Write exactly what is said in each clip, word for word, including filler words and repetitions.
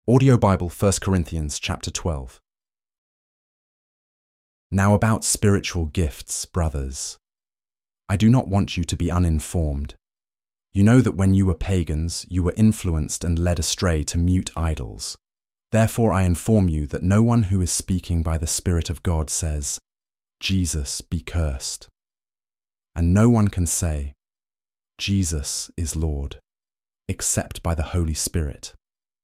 Audio Bible, First Corinthians chapter twelve. Now about spiritual gifts, brothers. I do not want you to be uninformed. You know that when you were pagans, you were influenced and led astray to mute idols. Therefore I inform you that no one who is speaking by the Spirit of God says, Jesus be cursed. And no one can say, Jesus is Lord, except by the Holy Spirit.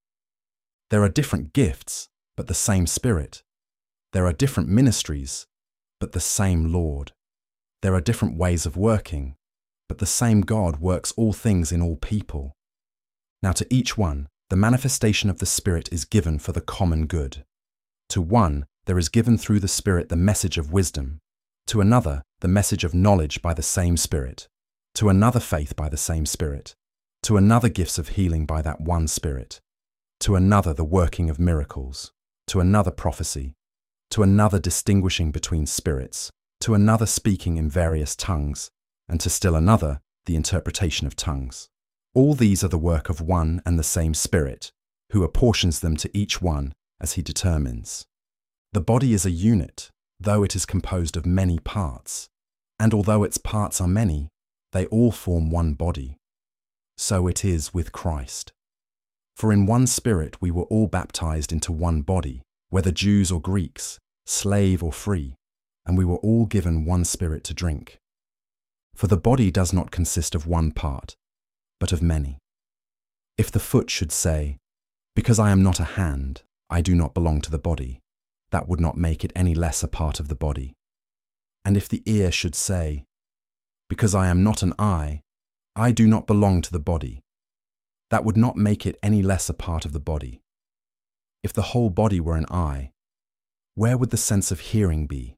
There are different gifts, but the same Spirit. There are different ministries, but the same Lord. There are different ways of working, but the same God works all things in all people. Now to each one, the manifestation of the Spirit is given for the common good. To one, there is given through the Spirit the message of wisdom. To another, the message of knowledge by the same Spirit. To another, faith by the same Spirit. To another, gifts of healing by that one Spirit. To another, the working of miracles. To another, prophecy. To another, distinguishing between spirits. To another, speaking in various tongues. And to still another, the interpretation of tongues. All these are the work of one and the same Spirit, who apportions them to each one as he determines. The body is a unit, though it is composed of many parts. And although its parts are many, they all form one body. So it is with Christ. For in one Spirit we were all baptized into one body, whether Jews or Greeks, slave or free, and we were all given one Spirit to drink. For the body does not consist of one part, but of many. If the foot should say, because I am not a hand, I do not belong to the body, that would not make it any less a part of the body. And if the ear should say, because I am not an eye, I do not belong to the body, that would not make it any less a part of the body. If the whole body were an eye, where would the sense of hearing be?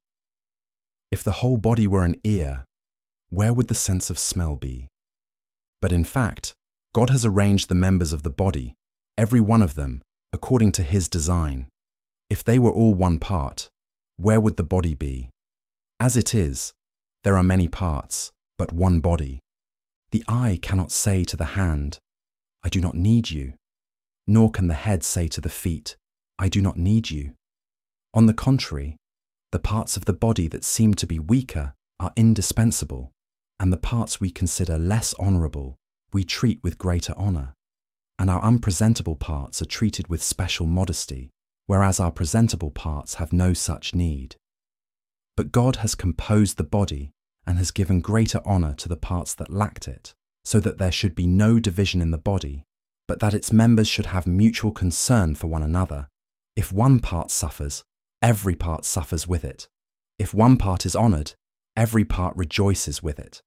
If the whole body were an ear, where would the sense of smell be? But in fact, God has arranged the members of the body, every one of them, according to his design. If they were all one part, where would the body be? As it is, there are many parts, but one body. The eye cannot say to the hand, I do not need you, nor can the head say to the feet, I do not need you. On the contrary, the parts of the body that seem to be weaker are indispensable, and the parts we consider less honourable we treat with greater honour, and our unpresentable parts are treated with special modesty, whereas our presentable parts have no such need. But God has composed the body and has given greater honour to the parts that lacked it, so that there should be no division in the body, but that its members should have mutual concern for one another. If one part suffers, every part suffers with it. If one part is honoured, every part rejoices with it.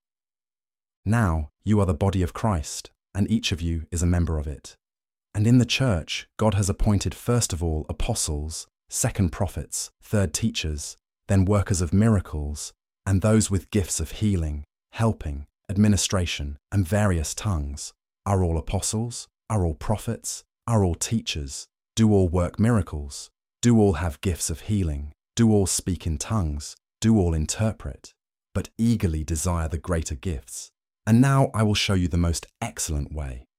Now you are the body of Christ, and each of you is a member of it. And in the church, God has appointed first of all apostles, second prophets, third teachers, then workers of miracles, and those with gifts of healing, helping, administration, and various tongues. Are all apostles? Are all prophets? Are all teachers? Do all work miracles? Do all have gifts of healing? Do all speak in tongues? Do all interpret? But eagerly desire the greater gifts. And now I will show you the most excellent way.